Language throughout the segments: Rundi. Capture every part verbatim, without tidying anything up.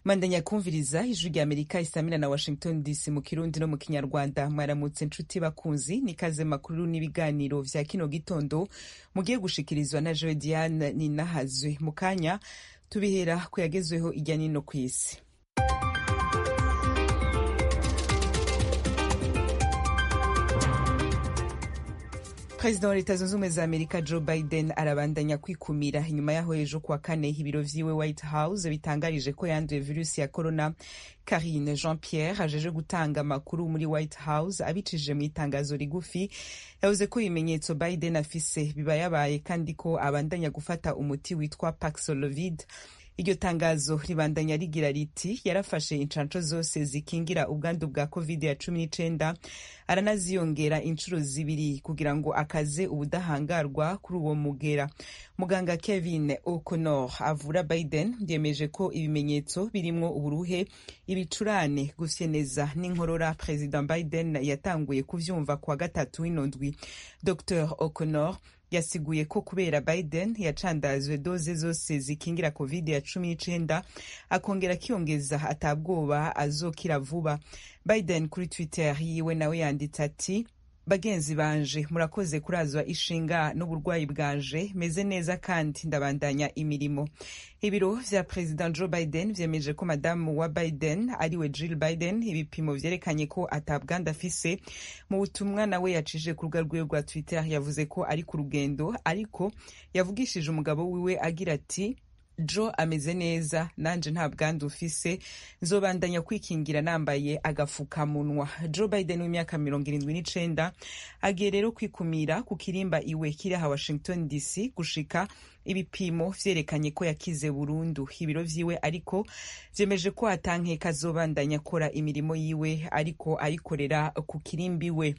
Mandanya kumviriza ijwi rya Amerika isamira na Washington D C mu Kirundi no mu Kinyarwanda. Mwaramutse nshuti bakunzi, nikaze makuru n'ibiganiro vya kino gitondo mugiye gushikirizwa na Joe Diane Ninahazwe. Mu kanya tubihera ku yagezweho irya nino kw'isi. Perezida wa Leta Zunze Ubumwe za Amerika Joe Biden arabandanya kwikumira inyuma yaho ejo kuwa kane ibiro vyiwe White House bitangarije ko yanduye virusi ya corona. Karine Jean-Pierre ajeje gutanga amakuru muri White House abicishije mu itangazo rigufi yavuze ko ibimenyetso Biden afise biba yabaye kandi ko abandanya gufata umuti witwa Paxlovid. Iryo tangazo ribandanya rigira riti yarafashe incanco zose zikingira ubwandu bwa covid ya cumi n'icenda aranaziyongera inshuro zibiri kugira ngo akaze ubudahangarwa kuri uwo mugera. Muganga Kevin O'Connor avura Biden yemeje ko ibimenyetso birimwo uburuhe, ibicurane, gufyeneza n'inkorora President Biden yatanguye kuvyumva kwa gatatu w'inondwi. Doctor O'Connor yasiguye ko kubera Biden yacandazwe doze zose zikingira covid ya cumi n'icenda akongera kiyongeza atabwoba azokira vuba. Biden kuri Twitter yiwe nawe yanditse ati: bagenzi banje murakoze kurazwa ishinga n'uburwayi bwanje, meze neza kandi ndabandanya imirimo. Ibiro vya President Joe Biden vyemeje ko madamu wa Biden ariwe Jill Biden ibipimo vyerekanye ko atabwanda afise. Mu butumwa nawe yacije ku rubuga rwiwe rwa Twitter yavuze ko ari ku rugendo, ariko yavugishije umugabo wiwe agira ati: Joe ameze neza, nanje nta bwandu ufise, nzobandanya kwikingira nambaye agafukamunwa. Joe Biden w'imyaka mirongo irindwi n'icenda agiye rero kwikumira ku kirimba iwe kiri aha Washington D C gushika ibipimo vyerekanye ko yakize burundu. Ibiro vyiwe ariko vyemeje ko atankeka azobandanya akora imirimo yiwe ariko ayikorera ku kirimbi we.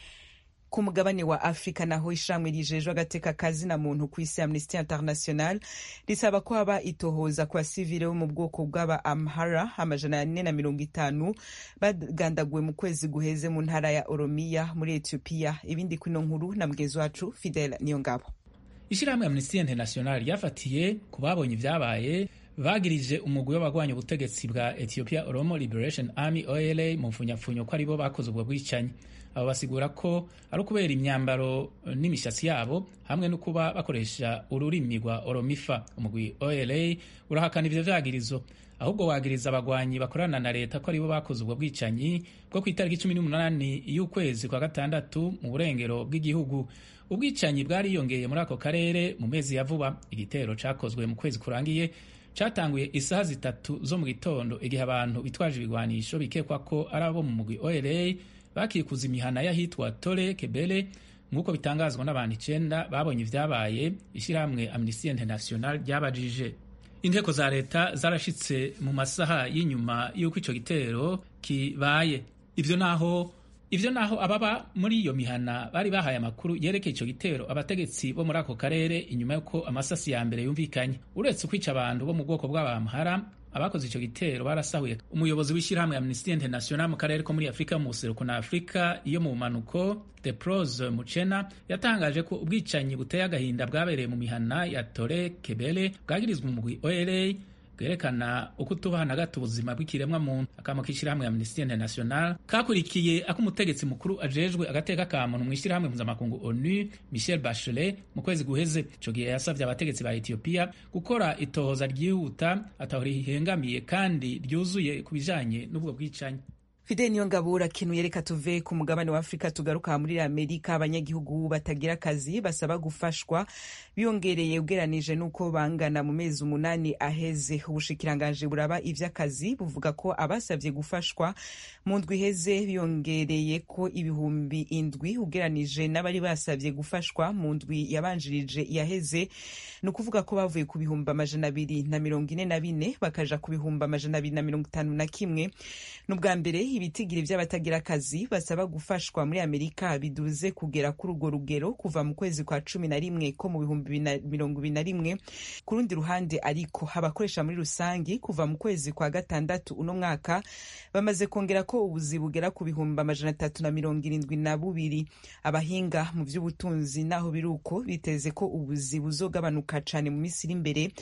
Ku mugabane wa Afrika naho ishamwe rijejwe agateka kazina muntu kw'isi Amnesty International risaba ko haba itohoza kwa sivile bo mu bwoko bw'aba Amhara amajana ane na mirongo itanu bagandaguwe mu kwezi guheze mu ntara ya Oromia muri Ethiopia. Ibindi kwino nkuru na mugezi wacu Fidel Niyongabo. Ishirahamwe Amnesty International ryafatiye ku babonye ivyabaye bagirije umugwi w'abagwanya ubutegetsi bwa Ethiopia Oromo Liberation Army O L A mu mfunyapfunyo ko aribo bakoze ubwo bwicanyi. Abo basigura ko ari ukubera imyambaro n'imishatsi yabo hamwe no kuba bakoresha ururimi rwa Oromifa. Umugwi O L A urahakana ivyo vyagirizo, ahubwo wagiriza abagwanyi bakorana na leta ko aribo bakoze ubwo bwicanyi bwo kwitariki cumi n'umunani y'ukwezi kwa gatandatu mu burengero bw'igihugu. Ubwicanyi bwariyongeye muri ako karere mu mezi ya vuba. Igitero cakozwe mu kwezi kurangiye catanguye isaha zitatu zo mu gitondo igihe abantu bitwaje ibigwanisho bikekwa ko ari abo mu mugwi O L A bakikuza imihana y'ahitwa Tore Kebele nk'uko bitangazwa n'abantu icenda babonye ivyabaye. Ishirahamwe Amnesty International ryabajije. Inteko za leta zarashitse mu masaha y'inyuma y'uko ico gitero kibaye. Ivyo naho ivyo naho ababa muri iyo mihana bari bahaye amakuru yerekeye ico gitero abategetsi bo muri ako karere inyuma yuko amasasi ya mbere yumvikanye. Uretse kwica abantu bo mu bwoko bw'abamhara, abakoze ico gitero barasahuye. Umuyobozi w'ishirahamwe Amnesty International mu karere ko muri Afrika mu buseruko na Afrika iyo mu manuko Deprose Muchena yatangaje ko ubwicanyi buteye agahinda bwabereye mu mihana ya Tore Kebele bwagirizwe mu mugwi O L A bwerekana uko tubahana gato ubuzima bw'ikiremwa muntu. Akamo k'ishirahamwe Amnesty International kakurikiye ak'umutegetsi mukuru ajejwe agateka ka muntu mu ishirahamwe mpuzamakungu ONU Michelle Bachelet mu kwezi guheze. Ico gihe yasavye abategetsi ba Ethiopia gukora itohoza ryihuta atahori hihengamiye kandi ryuzuye ku bijanye n'ubwo bwicanyi. Fidel Niyongabo urakenuye. Reka tuve ku mugabane wa Afrika tugaruka muri Amerika. Abanyagihugu batagira akazi basaba gufashwa biyongereye ugeranije nuko bangana mu mezi umunani aheze. Ubushikiranganje buraba ivy'akazi buvuga ko abasavye gufashwa mu ndwi iheze biyongereye ko ibihumbi indwi ugeranije n'abari basavye gufashwa mu ndwi yabanjirije yaheze. Nukuvuga ko bavuye ku bihumbi amajana abiri na mirongo ine na bine bakaja ku bihumbi amajana abiri na mirongo itanu na kimwe. N'ubwa mbere ibitigiri vy'abatagira akazi basaba gufashwa muri Amerika biduze kugera kuri urwo rugero kuva mu kwezi kwa cumi na rimwe ko mu bihumbi mirongo ibiri na rimwe. Ku rundi ruhande ariko abakoresha muri rusangi kuva mu kwezi kwa gatandatu uno mwaka bamaze kongera ko ubuzi bugera ku bihumbi amajana atatu na mirongo irindwi na bubiri. Abahinga mu vy'ubutunzi naho biruko biteze ko ubuzi buzogabanuka cane mu misiri imbere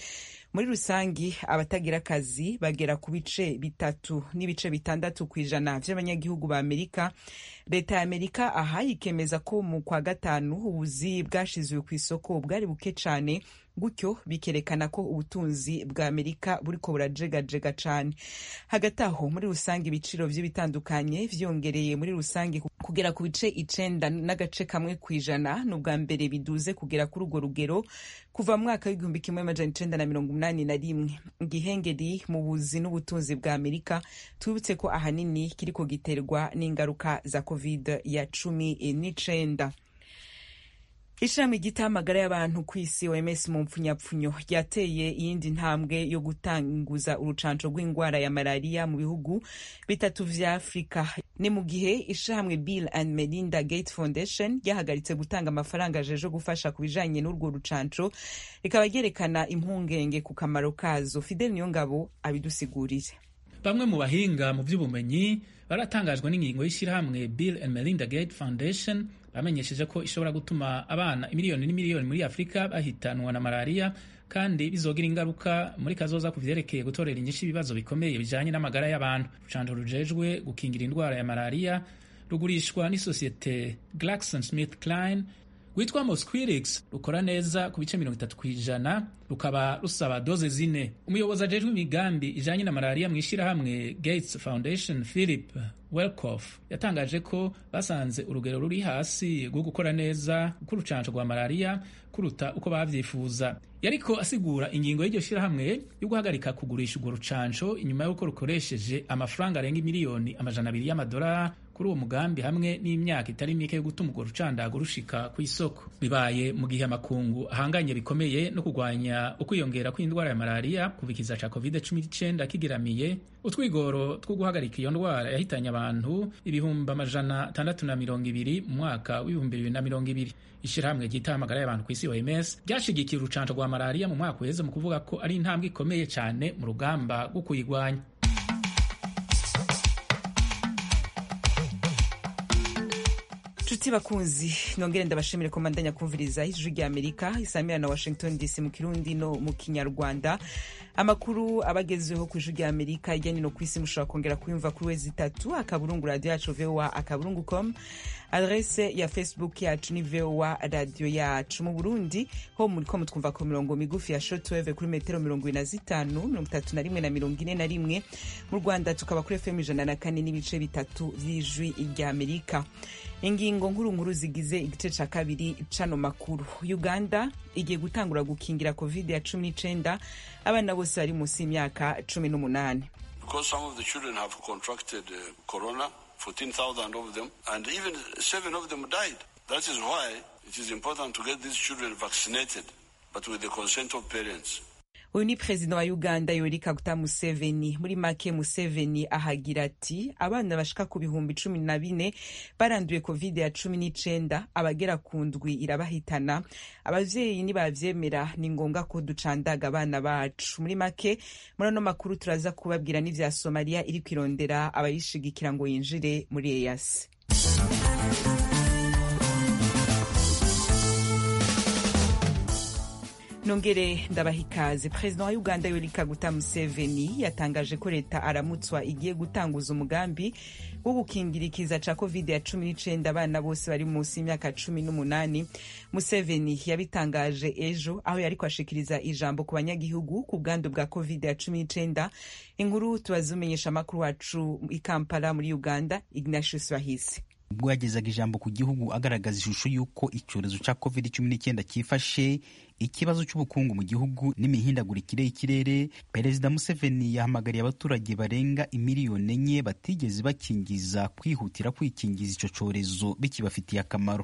muri rusangi abatagira akazi bagera ku bice bitatu n'ibice bitandatu ku ijana vy'abanyagihugu ba Amerika. Leta ya Amerika aha ikemeza ko mu kwa gatanu ubuzi bwashizwe ku isoko bwari buke cane, gutyo bikerekana ko ubutunzi bwa Amerika buriko burajegajega cane. Hagati aho muri rusangi ibiciro vy'ibitandukanye vyongereye muri rusangi kugera ku bice icenda n'agace kamwe kw'ijana, n'ubwa mbere biduze kugera kuri urwo rugero kuva mu mwaka w'igihumbi kimwe amajana icenda na mirongo umunani na rimwe. Igihengeri mu buzi n'ubutunzi bwa Amerika tubutse ko ahanini kiriko giterwa n'ingaruka za covid ya cumi n'icenda. Ishami ry'amagara y'abantu ku isi O M S mu mpfunyapfunyo ryateye iyindi ntambwe yo gutanguza urucanco rw'ingwara ya malaria mu bihugu bitatu vya Afrika. Ni mu gihe ishamwe Bill and Melinda Gates Foundation ryahagaritse gutanga amafaranga ajeje gufasha ku bijanye n'urwo rucanco, rikaba ryerekana impungenge ku kamaro kazo. Fidel Niyongabo abidusigurire. Bamwe mu bahinga mu vy'ubumenyi baratangajwe n'ingingo y'ishirahamwe Bill and Melinda Gates Foundation bamenyesheje ko ishobora gutuma abana imiliyoni n'imiliyoni muri Afrika bahitanwa na malaria, kandi bizogira ingaruka muri kazoza ku vyerekeye gutorera inyishu ibibazo bikomeye bijanye n'amagara y'abantu. Urucanco rujejwe gukingira indwara ya malaria rugurishwa n'isosiyete GlaxoSmithKline witwa Mosquirix, rukora neza ku bice mirongo itatu kw'ijana, rukaba rusaba doze zine. Umuyobozi ajejwe imigambi ijanye na malaria mw'ishirahamwe Gates Foundation Philip Welkoff yatangaje ko basanze urugero ruri hasi rwo gukora neza k'urucanco rwa malaria kuruta uko bavyifuza. Yariko asigura ingingo y'iryo shirahamwe yo guhagarika kugurisha urwo rucanco inyuma y'uko rukoresheje amafaranga arenga miliyoni amajana abiri y'amadolari kuri uwo mugambi hamwe n'imyaka itari mike yo gutuma urwo rucandago rushika ku isoko. Bibaye mu gihe amakungu ahanganye bikomeye no kurwanya ukwiyongera kw'indwara ya malaria kuva ikiza ca covid cumi n'icenda kigeramiye. Utwigoro two guhagarika iyo ndwara yahitanye abantu ibihumbi amajana atandatu na mirongo ibiri mu mwaka w'ibihumbi bibiri na mirongo ibiri. Ishirahamwe ry'amagara y'abantu ku isi O M S ryashigikiye urucanco rwa malaria mu mwaka uheze mu kuvuga ko ari intambwe ikomeye cyane mu rugamba rwo kuyigwanya. Nshuti bakunzi, nongere ndabashimire ko mandanya kumviriza ijwi rya Amerika isamira na Washington D C mu Kirundi no mu Kinyarwanda. Amakuru abagezeho ku ijwi rya Amerika ijyanye no kwisi mushobora kongera kuyumva kuri wezi itatu akaburungu radio yacu V O A akaburungu com. Adrese ya Facebook yacu ni V O A radio yacu. Mu Burundi ho muri ko mutwumva ku mirongo migufi ya shortwave kuri metero mirongo ine na zitanu, mirongo itatu na rimwe na mirongo ine na rimwe. Mu Rwanda tukaba kuri F M ijana na kane n'ibice bitatu vy'ijwi rya Amerika. Ingingo nkuru nkuru zigize igice ca kabiri cano makuru. Uganda igiye gutangura gukingira covid ya cumi n'icenda abana bose bari munsi y'imyaka cumi n'umunani. Because some of the children have contracted uh, corona, fourteen thousand of them, and even seven of them died. That is why it is important to get these children vaccinated, but with the consent of parents. Uyu ni President wa Uganda Yoweri Kaguta Museveni. Muri make Museveni ahagira ati abana bashika ku bihumbi cumi na bine baranduye covid ya cumi n'icenda, abagera ku ndwi irabahitana. Abavyeyi nibavyemera ni ngombwa ko ducandaga abana bacu. Muri make muri ano makuru turaza kubabwira n'ivya Somalia iri kwirondera abayishigikira ngo yinjire muri E A C. Nongere ndabahikaze. President wa Uganda Yoweri Kaguta Museveni yatangaje ko leta aramutswa igiye gutanguza umugambi wo gukingira ikiza ca covid ya cumi n'icenda abana bose bari munsi y'imyaka cumi n'umunani. Museveni yabitangaje ejo aho yariko ashikiriza ijambo ku banyagihugu ku bwandu bwa covid ya cumi n'icenda. Inkuru tubazumenyesha makuru wacu i Kampala muri Uganda, Ignatius Bahisi. Ubwo yagezaga ijambo ku gihugu agaragaza ishusho y'uko icyorezo ca covid cumi n'icenda cyifashe, ikibazo cy'ubukungu mu gihugu n'imihindagurikire y'ikirere, Perezida Museveni yahamagariye abaturage barenga imiliyoni enye batigeze bakingiza kwihutira kwikingiza ico cyorezo bikibafitiye akamaro.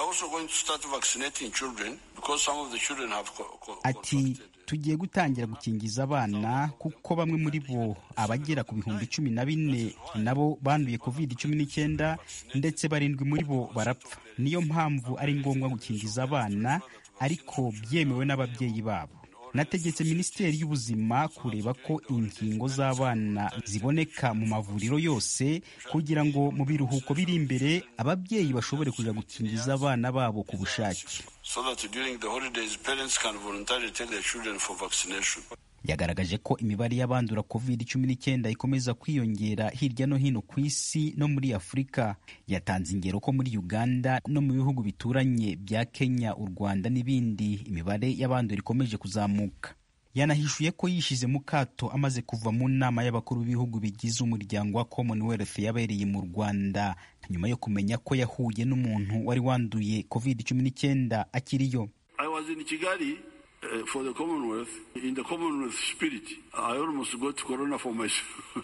Ati tugiye gutangira gukingiza abana kuko bamwe muri bo abagera ku bihumbi cumi na bine nabo banduye covid cumi n'icenda ndetse barindwi muri bo barapfa. Niyo mpamvu ari ngombwa gukingiza abana ariko byemewe n'ababyeyi babo. Nategetse Minisiteri y'Ubuzima kureba ko inkingo z'abana ziboneka mu mavuriro yose kugira ngo mu biruhuko biri imbere ababyeyi bashobore kuja gukingiza abana babo ku bushake. So that during the holidays parents can voluntarily take their children for vaccination. yagaragaje ko imibare y'abandura covid cumi n'icyenda ikomeza kwiyongera hirya no hino ku isi no muri Afurika. Yatanze ingero ko muri Uganda no mu bihugu bituranye bya Kenya, u Rwanda n'ibindi imibare y'abandura ikomeje kuzamuka. Yanahishuye ko yishize mu kato amaze kuva mu nama y'abakuru b'ibihugu bigize umuryango wa Commonwealth yabereye mu Rwanda nyuma yo kumenya ko yahuye n'umuntu wari wanduye covid cumi n'icyenda akiriyo. I was in Kigali uh, for the Commonwealth. In the Commonwealth spirit, I almost got corona for myself.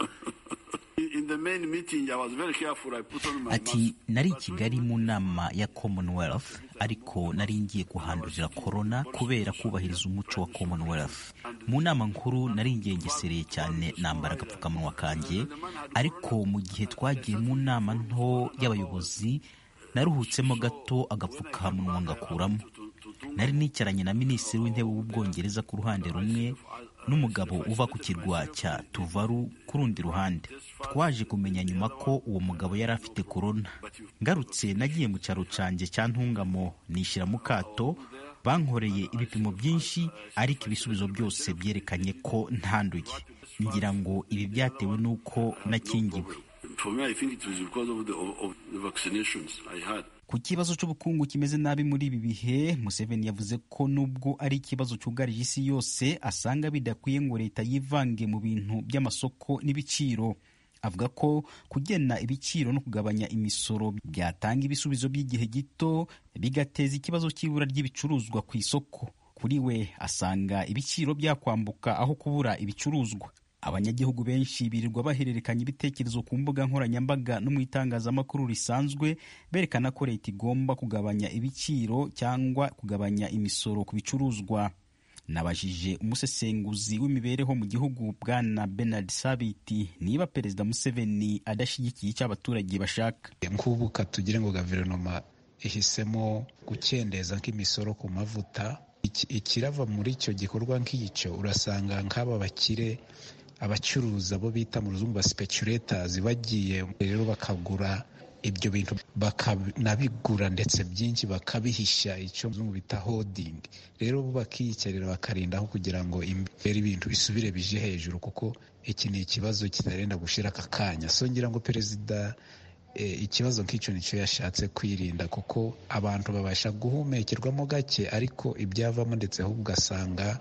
In the main meeting, I was very careful. I put on my Ati mask. nari Kigali mu nama ya Commonwealth ariko nari ngiye kuhandurira corona kubera kubahiriza umuco wa Commonwealth. Mu nama nkuru nari ngengesereye cyane nambara agapfukamunwa kanjye, ariko mu gihe twagiye mu nama nto y'abayobozi naruhutsemo gato agapfukamunwa ngakuramo. Nari nicaranye na minisitiri w'intebe w'Ubwongereza ku ruhande rumwe n'umugabo uva ku kirwa cya Tuvalu ku rundi ruhande. Twaje kumenya nyuma ko uwo mugabo yari afite corona. Ngarutse nagiye mu cyaro canje cya Ntungamo nishira mu kato, bankoreye ibipimo byinshi ariko ibisubizo byose byerekanye ko ntanduye. Ngira ngo ibi byatewe n'uko nakingiwe. For me, I think it was because of the, of, of the vaccinations I had. Ku kibazo cy'ubukungu kimeze nabi muri ibi bihe, Museveni yavuze ko nubwo ari ikibazo cyugarije isi yose asanga bidakwiye ngo leta yivange mu bintu by'amasoko n'ibiciro. Avuga ko kugena ibiciro no kugabanya imisoro byatanga ibisubizo by'igihe gito bigateza ikibazo cy'ibura ry'ibicuruzwa ku isoko. Kuri we asanga ibiciro byakwambuka aho kubura ibicuruzwa. Abanyagihugu benshi birirwa bahererekanya ibitekerezo ku mbuga nkoranyambaga no mu itangazamakuru risanzwe berekana ko leta igomba kugabanya ibiciro cyangwa kugabanya imisoro ku bicuruzwa. Nabajije umusesenguzi w'imibereho mu gihugu Bwana Bernard Sabiti niba Perezida Museveni adashyigikiye icyo abaturage bashaka. Nk'ubu katugire ngo guverinoma ihisemo gukendeza nk'imisoro ku mavuta, ikirava muri icyo gikorwa nk'icyo urasanga nk'aba bakire abacuruza bo bita mu ruzungu ba speculators bagiye rero bakagura ibyo bintu bakanabigura ndetse byinshi bakabihisha, icyo muzungu bita holding. Rero bo bakiyicarira bakarindaho kugira ngo imbere ibintu bisubire bije hejuru, kuko iki ni ikibazo kitarenda gushira aka kanya. So ngira ngo perezida e, ikibazo nk'icyo nicyo yashatse kwirinda, kuko abantu babasha guhumekerwamo gake ariko ibyavamo ndetse ahubwo ugasanga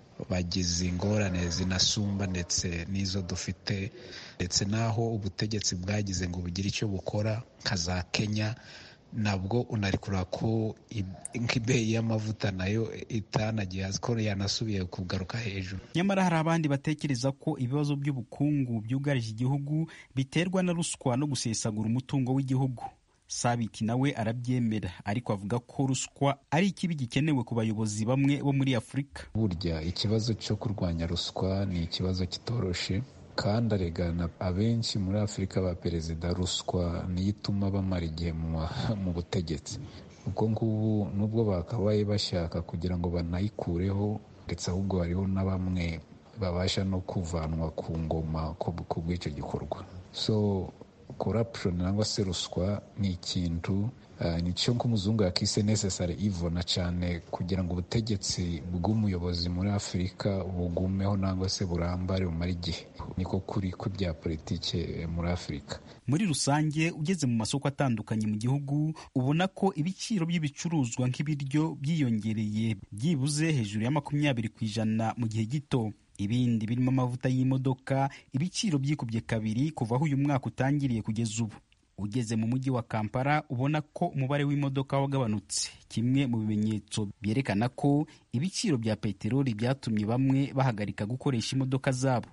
bagize ingorane zinasumba ndetse n'izo dufite, ndetse naho ubutegetsi bwagize ngo bugire icyo bukora nka za Kenya, nabwo unarikura ko nk'ibeyi y'amavuta nayo itanagiye ko yanasubiye kugaruka hejuru. Nyamara hari abandi batekereza ko ibibazo by'ubukungu byugarije igihugu biterwa na ruswa no gusesagura umutungo w'igihugu. Sabiti nawe arabyemera, ariko avuga ko ruswa ari ikibi gikenewe ku bayobozi bamwe bo muri Afurika. Burya ikibazo cyo kurwanya ruswa ni ikibazo kitoroshe, kandi aregana abenshi muri Afurika ba perezida ruswa niyo ituma bamara igihe mu butegetsi. Ubwo ngubu nubwo bakabaye bashaka kugira ngo banayikureho, ndetse ahubwo hariho na bamwe babasha no kuvanwa ku ngoma ku bw'icyo gikorwa. So corruption nangwa se ruswa ni ikintu uh, nicyo nk'umuzungu yakise necessary evil na cyane kugira ngo ubutegetsi bw'umuyobozi muri Afurika bugumeho nangwa se burambare bumara igihe. Niko kuri ku bya politike muri Afurika. Muri rusange ugeze mu masoko atandukanye mu gihugu ubona ko ibiciro by'ibicuruzwa nk'ibiryo byiyongereye byibuze hejuru ya makumyabiri ku ijana mu gihe gito. Ibindi birimo amavuta y'imodoka ibiciro byikubye kabiri kuva aho uyu mwaka utangiriye kugeza ubu. Ugeze mu mujyi wa Kampala ubona ko umubare w'imodoka wagabanutse, kimwe mu bimenyetso byerekana ko ibiciro bya peteroli byatumye bamwe bahagarika gukoresha imodoka zabo.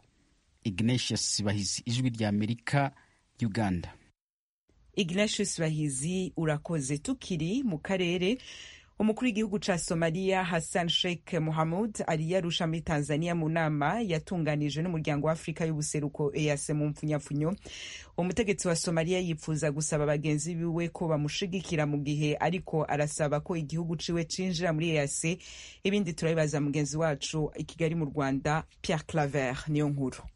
Ignatius Bahizi, Ijwi rya Amerika, Uganda. Ignatius Bahizi, urakoze. Tukiri mu karere, umukuru w'igihugu ca Somalia Hassan Sheikh Mohamud ari yarusha muri Tanzania mu nama yatunganije n'umuryango wa Afrika y'ubuseruko E A C mu mpfunyapfunyo. Umutegetsi wa Somalia yipfuza gusaba bagenzi biwe ko bamushigikira mu gihe ariko arasaba ko igihugu ciwe cinjira muri E A C. Ibindi turabibaza mugenzi wacu i Kigali mu Rwanda Pierre Claver niyo nkuru.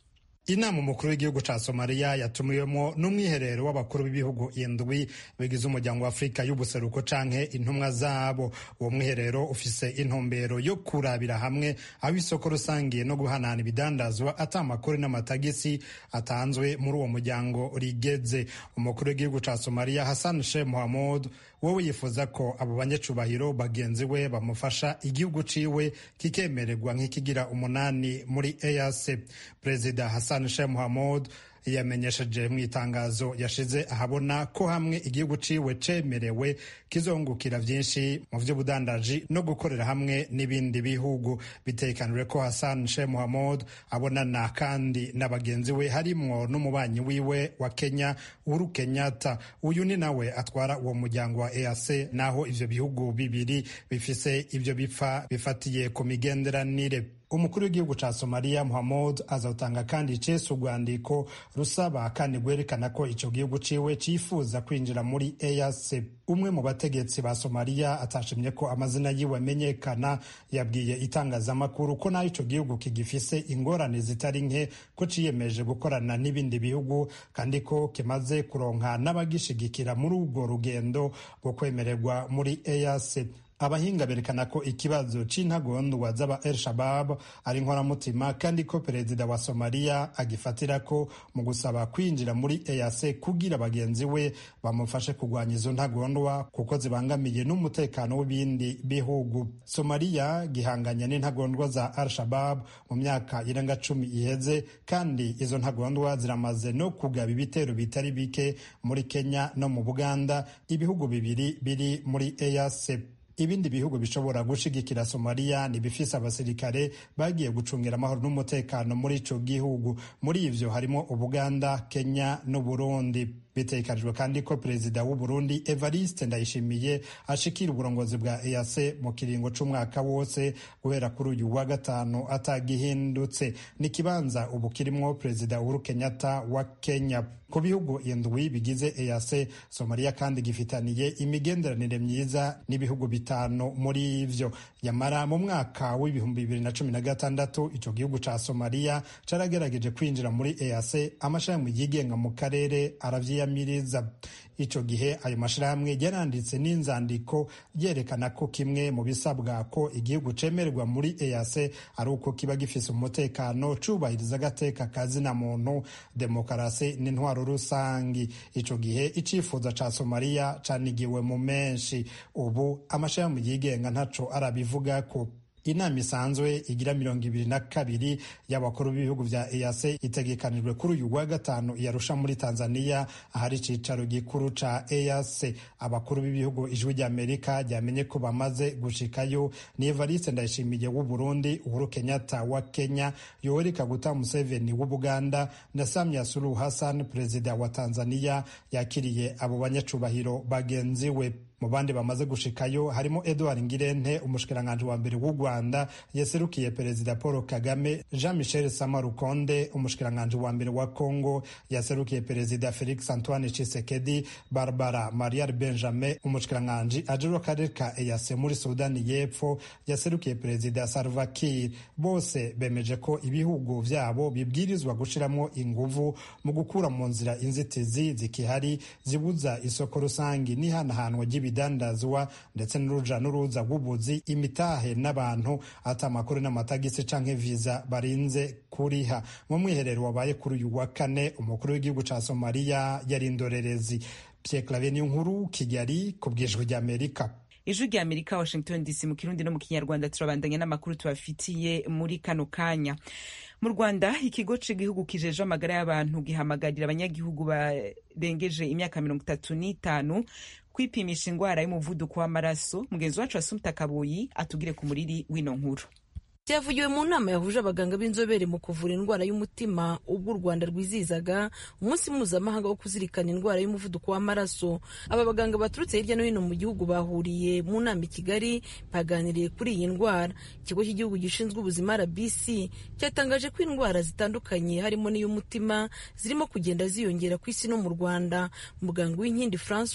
inama umukuru w'igihugu ca Somalia yatumiwemo n'umwiherero w'abakuru b'ibihugu indwi bigize umuryango wa Afurika y'ubuseruko canke intumwa zabo. Uwo mwiherero ufise intumbero yo kurabira hamwe aho isoko rusangiye no guhanahana ibidandazwa ata amakuru n'amatagisi atanzwe muri uwo muryango rigeze. Umukuru w'igihugu ca Somalia Hassan Sheikh Mohamud wowe yifuza ko abo banyacubahiro bagenzi we bamufasha igihugu ciwe kikemererwa nk'ikigira umunani muri E A C. Perezida Hassan Sheikh Mohamud yamenyesheje mu itangazo yashize ahabona ko hamwe igihugu ciwe cemerewe kizongukira vyinshi mu vy'ubudandaji no gukorera hamwe n'ibindi bihugu. Bitekanijwe ko Hassan Sheikh Mohamud abonana kandi na bagenzi we harimwo n'umubanyi wiwe wa Kenya Uhuru Kenyatta. Uyu ni nawe atwara uwo muryango wa E A C, naho ivyo bihugu bibiri bifise ivyo bipfa bifatiye ku migenderanire. Umukuru w'igihugu ca Somalia Mohamud azotanga kandi icese urwandiko rusaba kandi rwerekana ko ico gihugu ciwe cifuza kwinjira muri E A C. Umwe mu bategetsi ba Somalia atashimye ko amazina yiwe amenyekana yabwiye itangazamakuru ko naho ico gihugu kigifise ingorane zitari nke ko ciyemeje gukorana n'ibindi bihugu kandi ko kimaze kuronka n'abagishigikira muri urwo rugendo rwo kwemererwa muri E A C. Abahinga berekana ko ikibazo c'intagondwa z'aba El Shabab ari inkoramutima kandi ko perezida wa Somalia agifatira ko mu gusaba kwinjira muri E A C kugira bagenzi we bamufashe kugwanya izo ntagondwa kuko zibangamiye n'umutekano w'ibindi bihugu. Somalia gihanganye n'intagondwa za Al Shabab mu myaka irenga cumi iheze, kandi izo ntagondwa ziramaze no kugaba ibitero bitari bike muri Kenya no mu Buganda, ibihugu bibiri biri muri E A C. Ibindi bihugu bishobora gushigikira Somalia ni bifise abasirikare bagiye gucungira amahoro n'umutekano muri ico gihugu. Muri ivyo harimo Ubuganda, Kenya no Burundi. Bitekanijwe kandi ko perezida w'u Burundi Evariste Ndayishimiye ashikira uburongozi bwa E A C mu kiringo c'umwaka wose guhera kuri uyu wa gatanu atagihindutse. Ni kibanza ubu kirimwo perezida Uhuru Kenyatta wa Kenya. Ku bihugu indwi bigize E A C, Somalia kandi gifitaniye imigenderanire myiza n'ibihugu bitanu muri ivyo. Yamara mu mwaka w'ibihumbi bibiri na cumi na gatandatu ico gihugu ca Somalia caragerageje kwinjira muri E A C, amashirahamwe yigenga mu karere aravyiyamiriza. Ico gihe ayo mashirahamwe yaranditse n'inzandiko yerekana ko kimwe mu bisabwa ko igihugu cemererwa muri E A C ari uko kiba gifise umutekano, cubahiriza agateka kazina muntu, demokarasi n'intwaro rusangi. Ico gihe icifuza ca Somalia canigiwe mu menshi. Ubu amashirahamwe yigenga ntaco arabivuga ko. Inama isanzwe igira mirongo ibiri na kabiri y'abakuru b'ibihugu vya E A C itegekanijwe kuri uyu wa gatanu yarusha muri Tanzania, ahari icicaro gikuru ca E A C. Abakuru b'ibihugu ijwi ry'Amerika ryamenye ko bamaze gushikayo ni Evariste Ndayishimiye w'u Burundi, Uhuru Kenyatta wa Kenya, Yoweri Kaguta Museveni w'u Buganda na Samia Suluhu Hassan perezida wa Tanzania yakiriye abo banyacubahiro bagenzi we. Mu bandi bamaze gushikayo harimo Edouard Ngirente umushikiranganje wa mbere w'u Rwanda yaserukiye perezida Paul Kagame, Jean Michel Samarukonde umushikiranganje wa mbere wa Congo yaserukiye perezida Felix Antoine Tshisekedi, Barbara Marial Benjamin umushikiranganje ajuro karere ka E A C muri Sudani y'Epfo yaserukiye perezida Salva Kiir. Bose bemeje ko ibihugu vyabo bibwirizwa gushiramo inguvu mu gukura mu nzira inzitizi zikihari zibuza isoko rusangi n'ihanahanwa bidandazwa ndetse n'uruja n'uruza rw'ubuzi, imitahe n'abantu ata amakuru n'amatagisi canke visa barinze kuriha. Mu mwiherero wabaye kuri uyu wa kane, umukuru w'igihugu ca Somalia yari indorerezi. Pierre Claver Niyonkuru, Kigali, ku bw'ijwi ry'Amerika. Ijwi ry'Amerika, Washington D C. Mu Kirundi no mu Kinyarwanda turabandanya n'amakuru tubafitiye muri kano kanya. Mu Rwanda, ikigo c'igihugu kijeje amagara y'abantu gihamagarira abanyagihugu barengeje imyaka mirongo itatu n'itanu kwipimisha ingwara y'umuvuduko w'amaraso. Mugenzi wacu Assumpta Kaboyi atugire ku muriri w'ino nkuru. Cyavugiwe mu nama yahuje abaganga b'inzobere mu kuvura indwara y'umutima ubwo u Rwanda rwizizaga umunsi mpuzamahanga wo kuzirikana indwara y'umuvuduko w'amaraso. Aba baganga baturutse hirya no hino mu gihugu bahuriye mu nama i Kigali baganiriye kuri iyi ndwara. Ikigo cy'igihugu gishinzwe ubuzima R B C cyatangaje ko indwara zitandukanye harimo n'iy'umutima zirimo kugenda ziyongera ku isi no mu Rwanda. Muganga w'inkindi François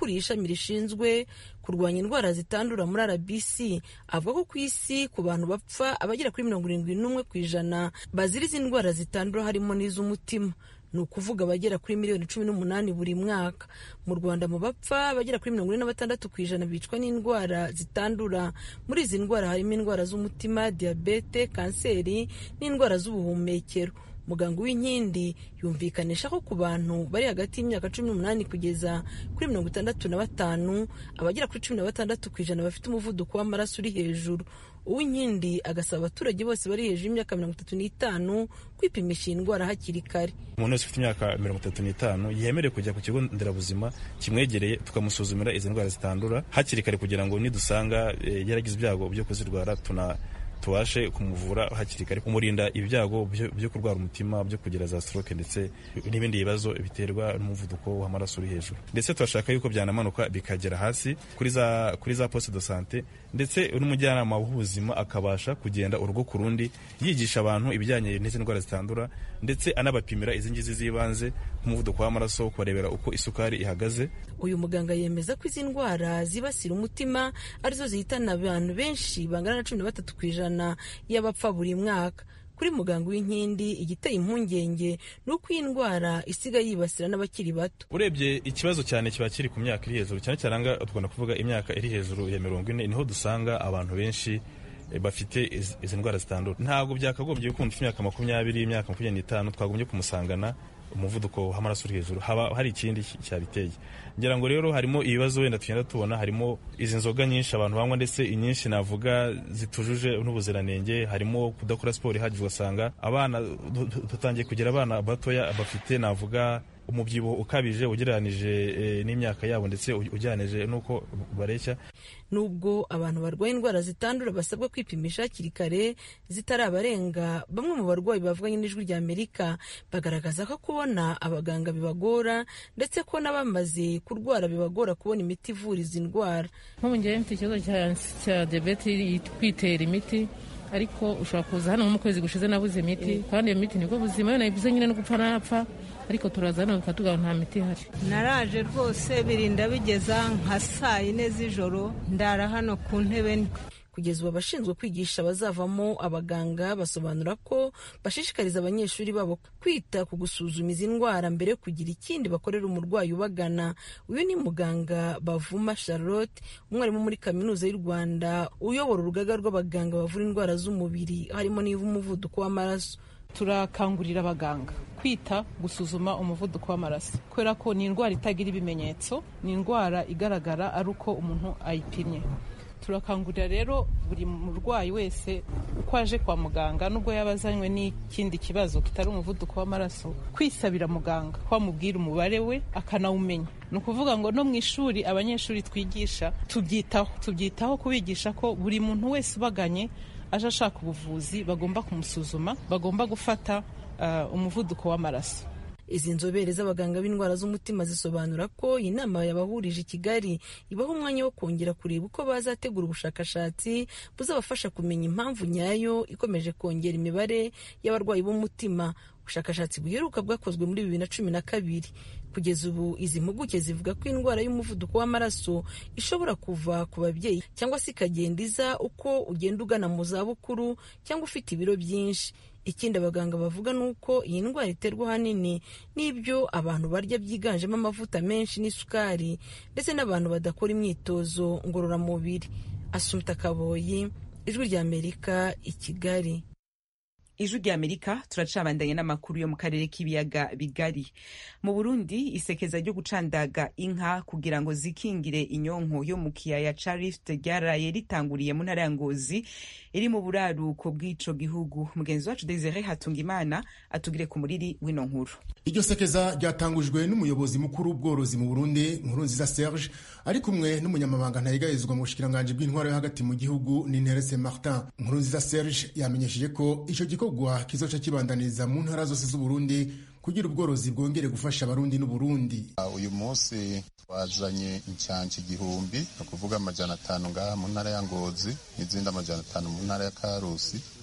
ukuriye ishami rishinzwe kurwanya indwara zitandura muri R B C avuga ko ku isi ku bantu bapfa abagera kuri mirongo irindwi n'umwe ku ijana bazira izi ndwara zitandura harimo n'iz'umutima, ni ukuvuga abagera kuri miliyoni cumi n'umunani buri mwaka. Mu Rwanda mu bapfa abagera kuri mirongo ine na batandatu ku ijana bicwa n'indwara zitandura. Muri izi ndwara harimo indwara z'umutima, diyabete, kanseri n'indwara z'ubuhumekero. Muganga Uwinkindi yumvikanisha ko ku bantu bari hagati y'imyaka cumi n'umunani kugeza kuri mirongo itandatu na batanu abagera kuri cumi na batandatu ku ijana bafite umuvuduko w'amaraso uri hejuru. Uwinkindi agasaba abaturage bose bari hejuru y'imyaka mirongo itatu n'itanu kwipimisha iyi ndwara hakiri kare. Umuntu wese ufite imyaka mirongo itatu n'itanu yemerewe kujya ku kigo nderabuzima kimwegereye tukamusuzumira izi ndwara zitandura hakiri kare kugira ngo nidusanga e, yaragize ibyago byo kuzirwara tuna tubashe kumuvura hakiri kare, kumurinda ibyago byo kurwara umutima, byo kugira za stroke ndetse n'ibindi bibazo biterwa n'umuvuduko w'amaraso uri hejuru. Ndetse turashaka yuko byanamanuka bikagera hasi kuri za kuri za poste de santé, ndetse n'umujyanama w'ubuzima akabasha kugenda urugo ku rundi yigisha abantu ibijyanye n'izi ndwara zitandura, ndetse anabapimira izi ngizi zibanze umuvuduko w'amaraso, kubarebera uko isukari ihagaze. Uyu muganga yemeza ko izi ndwara zibasira umutima arizo zihitana abantu benshi bangana na cumi na batatu ku ijana y'abapfa buri mwaka. Kuri muganga Uwinkindi igiteye impungenge ni uko iyi ndwara isigaye yibasira n'abakiri bato. Urebye ikibazo cyane kiba kiri ku myaka iri hejuru, cyane cyane tugomba kuvuga imyaka iri hejuru ya mirongo ine, niho dusanga abantu benshi bafite izi ndwara zitandura. Ntabwo byakagombye yuko umuntu ufite imyaka makumyabiri, imyaka makumyabiri n'itanu twagombye kumusangana umuvuduko w'amaraso uri hejuru, haba hari ikindi cyabiteye. Ngira ngo rero harimo ibibazo wenda tugenda tubona, harimo izi nzoga nyinshi abantu banywa, ndetse inyinshi navuga zitujuje n'ubuziranenge, harimo kudakora siporo ihagije, ugasanga abana dutangiye kugira abana batoya bafite navuga umubyibuho ukabije ugereranije e, n'imyaka yabo, ndetse ujyanije nuko bareshya. Nubwo abantu barwaye indwara zitandura basabwa kwipimisha hakiri kare zitarabarenga, bamwe mu barwayi bavuganye n'Ijwi rya Amerika bagaragaza ko kubona abaganga bibagora, ndetse ko n'abamaze kurwara bibagora kubona imiti ivura izi ndwara. Nk'ubu njyewe mfite ikibazo cya, cya diyabete, kwitera imiti, ariko ushobora kuza hano mu kwezi gushize nabuze imiti, kandi iyo miti nibwo buzima, yo nayivuze nyine no gupfa napfa, ariko turaza hano bikatugaba nta miti ihari. Naraje rwose birinda bigeza nka saa yine z'ijoro ndara hano ku ntebe. Kugeza ubu abashinzwe kwigisha bazavamo abaganga basobanura ko bashishikariza abanyeshuri babo kwita ku gusuzuma izi ndwara mbere yo kugira ikindi bakorera umurwayi ubagana. Uyu ni muganga Bavuma Charlotte, umwarimu muri Kaminuza y'u Rwanda uyobora urugaga rw'abaganga bavura indwara z'umubiri harimo n'umuvuduko w'amaraso. Turakangurira abaganga kwita gusuzuma umuvuduko w'amaraso, kubera ko ni indwara itagira ibimenyetso, ni indwara igaragara ari uko umuntu ayipimye. Turakangurira rero buri murwayi wese uko aje kwa muganga, nubwo yaba azanywe n'ikindi kibazo kitari umuvuduko w'amaraso, kwisabira muganga ko amubwira umubare we akanawumenya. Ni ukuvuga ngo no mu ishuri abanyeshuri twigisha tubyitaho tubyitaho kubigisha ko buri muntu wese ubaganye aje ashaka ubuvuzi bagomba kumusuzuma, bagomba gufata uh, umuvuduko w'amaraso. Izi nzobere z'abaganga b'indwara z'umutima zisobanura ko iyi nama yabahurije i Kigali ibaho umwanya wo kongera kureba uko bazategura ubushakashatsi buzabafasha kumenya impamvu nyayo ikomeje kongera imibare y'abarwayi b'umutima. Ubushakashatsi buheruka bwakozwe muri bibiri na cumi na kabiri. Kugeza ubu izi mpuguke zivuga ko indwara y'umuvuduko w'amaraso ishobora kuva ku babyeyi cyangwa se ikagenda iza uko ugenda ugana mu zabukuru cyangwa ufite ibiro byinshi. Ikindi abaganga bavuga ni uko iyi ndwara iterwa ahanini n'ibyo abantu barya byiganjemo amavuta menshi n'isukari, ndetse n'abantu badakora imyitozo ngororamubiri. Assumpta Kaboyi, Ijwi rya Amerika, i Kigali. Ijwi rya Amerika turacabandanye n'amakuru yo mu karere k'ibiyaga bigari. Mu Burundi isekeza ryo gucandaga inka kugira ngo zikingire inyonko yo mu kiyaya ca Rift ryaraye ritanguriye mu ntara ya Ngozi iri mu buraruko bw'ico gihugu. Mugenzi wacu Desire Hatungimana atugire ku muriri w'ino nkuru. Iryo sekeza ryatangujwe n'umuyobozi mukuru w'ubworozi mu Burundi, Nkurunziza Serge, ari kumwe n'umunyamabanga ntayigayezwa mu bushikiranganje bw'intwaro yo hagati mu gihugu Ninterese Martin. Nkurunziza Serge yamenyesheje ko ico gikorwa kizoca kibandaniriza mu ntara zose z'u Burundi kugira ubworozi bwongere gufasha abarundi n'Uburundi. Uyu munsi twazanye incyanci igihumbi, no kuvuga amajana atanu ngaha mu ntara ya Ngozi, n'izindi amajana atanu mu ntara ya Karusi.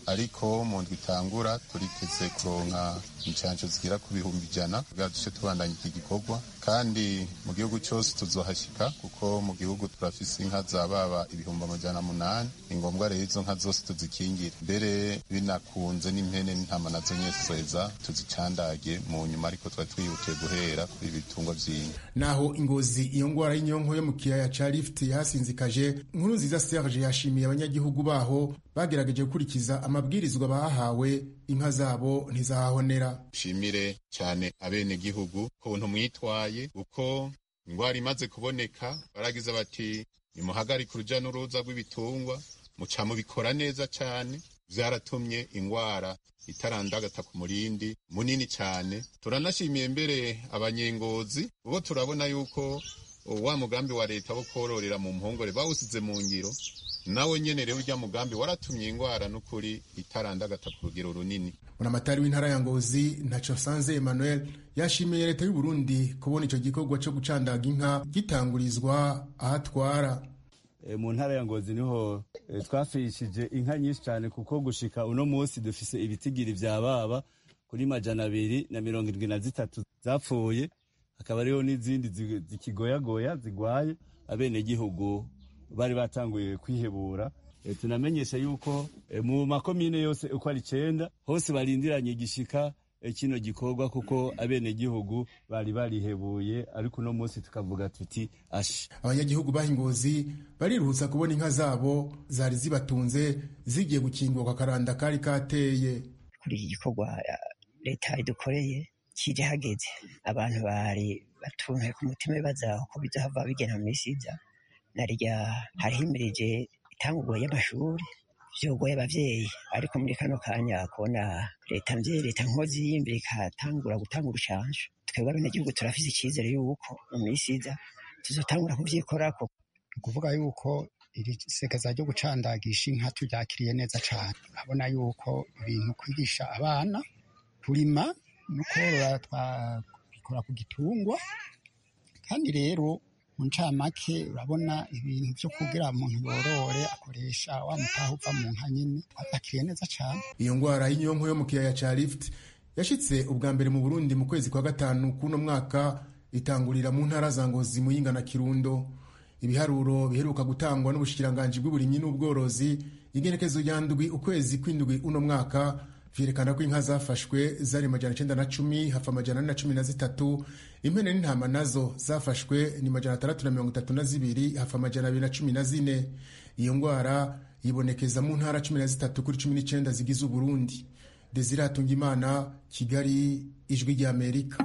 ariko mu ndwi itangura turiteze kuronka incanco zigera ku bihumbi ijana kugira duce tubandanya iki gikorwa, kandi mu gihugu cyose tuzohashika kuko mu gihugu turafise inka zababa ibihumbi amajana munani. Ni ngombwa rero izo nka zose tuzikingire, mbere binakunze n'impene n'intama nazo nyese zoheza tuzicandage mu nyuma, ariko twari twihutiye guhera kuri ibitungwa vy'inka. Naho Ingozi iyo ngwara y'inyonko yo mu kiyaya ca Rift yasinzikaje, Nkurunziza Serge yashimiye abanyagihugu baho bagerageje gukurikiza amabwirizwa bahawe, inka zabo ntizahahonera. Shimire cyane abene gihugu kuntu mwitwaye, uko ingwara imaze kuboneka baragize bati nimuhagarike uruja n'uruza rw'ibitungwa, muca mubikora neza cyane, vyaratumye ingwara itarandagata ku murindi munini cyane. Turanashimiye mbere abanyengozi, ubo turabona yuko wa mugambi wa leta wo kororera mu mpongore bawusize mu ngiro, nawe nyene rero urya mugambi waratumye ingwara n'ukuri itarandagata ku rugero runini. Buramatari w'intara ya Ngozi Ntaco Sanze Emmanuel yashimiye leta y'u Burundi kubona ico gikorwa cyo gucandaga inka gitangurizwa ahatwara. E, mu ntara ya Ngozi niho e, twafishije inka nyinshi cyane, kuko gushika uno munsi dufise ibitigiri vya baba kuri majana abiri na mirongo indwi na zitatu zapfuye, hakaba rero n'izindi zikigoyagoya zigwaye. Abene gihugu bari batanguye kwihebura. E, tunamenyesha yuko e, mu makomine yose uko ari icenda hose barindiranye gishika e, kino gikorwa, kuko abene gihugu bari barihebuye, ariko uno munsi tukavuga tuti ashi. Abanyagihugu bahingozi bariruhutsa kubona inka zabo zari zibatunze zigiye gukingurwa karanda kari kateye. Kuri iki gikorwa leta idukoreye kije hageze, abantu bari batunze ku mutima baza ko bizahava bigena mu misiza, narya harihimirije itangurwa y'amashuri vyogoye abavyeyi, ariko muri kano kanya kubona leta mvye leta nkozi y'imbere ikatangura gutanga urucanco, twebwe abenegihugu turafise icizere yuko mu misiza tuzotangura kuvyikorako. Ukuvuga yuko iri sekeza ryo gucandagisha inka turyakiriye neza cane, abona yuko ibintu kwigisha abana kurima no korora twabikora ku gitungwa, kandi rero mu ncamake urabona ibintu vyo kugira umuntu yorore akoresha wa mutaha uva mu nka nyene, twakiriye neza cane. Iyo ngwara y'inyonko yo mu kiyaya ca Rift yashitse ubwa mbere mu Burundi mu kwezi kwa gatanu kuno mwaka, itangurira mu ntara za Ngozi, Muyinga na Kirundo. Ibiharuro biheruka gutangwa n'ubushikiranganji bw'uburimyi n'ubworozi igenekezo rya ndwi ukwezi kw'indwi uno mwaka vyerekana ko inka zafashwe zari majana icenda na cumi, hafa majana ane na cumi na zitatu. Impene n'intama nazo zafashwe ni majana atandatu na mirongo itatu na zibiri, hafa majana abiri na cumi na zine. Iyo ngwara yibonekeza mu ntara cumi na zitatu kuri cumi n'icenda zigize Uburundi. Desire Hatungimana, Kigali, Ijwi rya Amerika.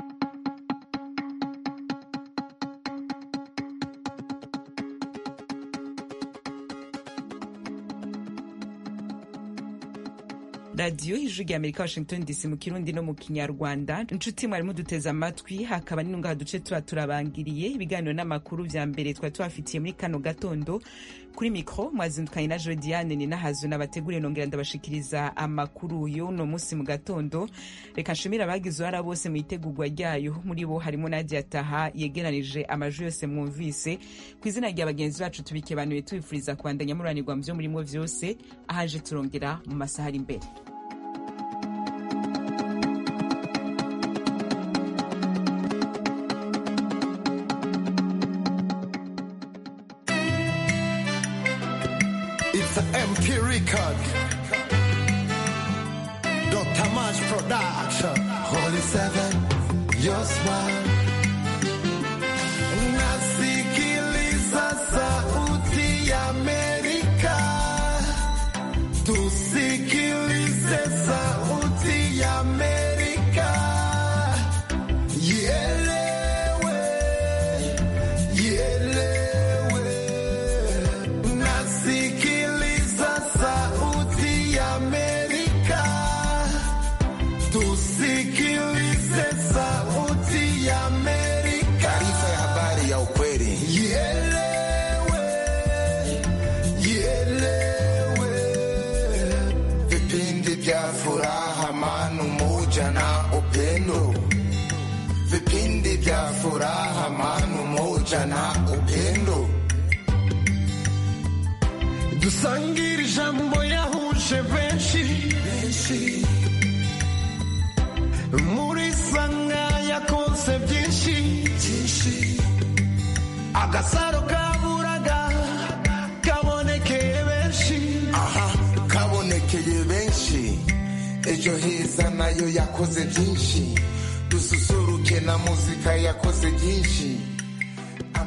radiyo Ijwi rya Amerika, Washington D C, mu Kirundi no mu Kinyarwanda. Inshuti mwarimu duteze amatwi, hakaba n'intunga duce tuba turabangiriye ibiganiro n'amakuru vya mbere twa tubafitiye muri kano gatondo. Kuri mikro mwazindukanye na Jodiane ni nahazo nabateguriye nongera ndabashikiriza amakuru yo no musi mu gatondo. Reka nshimira abagize uruhara bose mu itegurwa ryayo, muri bo harimo Nadia Taha yegeranije amajwi yose mwumvise. Ku izina rya bagenzi bacu tubikebanuye tubifuriza kwandanya muranirwa mu vyo murimo vyose, ahaje turongera mu masaha ari imbere. M P Record, Doctor March Production, Holy Seven, your smile. Nasikiliza sauti ya Amerika, tusikilize sauti ya Amerika, ielewe, ielewe, nasikiliza sauti ya Amerika, tusikilize sauti ya Amerika. Taarifa ya habari ya ukweli. Ielewe, ielewe. Vipindi vya furaha, amani, umoja na upendo. Vipindi vya furaha, amani, umoja na upendo. Dusangiri jambo yahuje yafashe benshi benshi muri sanga yakoze byinshi byinshi agasaro kaburaga kabonekeye benshi aha kabonekeye benshi ejo heza nayo yakoze byinshi dususuruke na muzika yakoze byinshi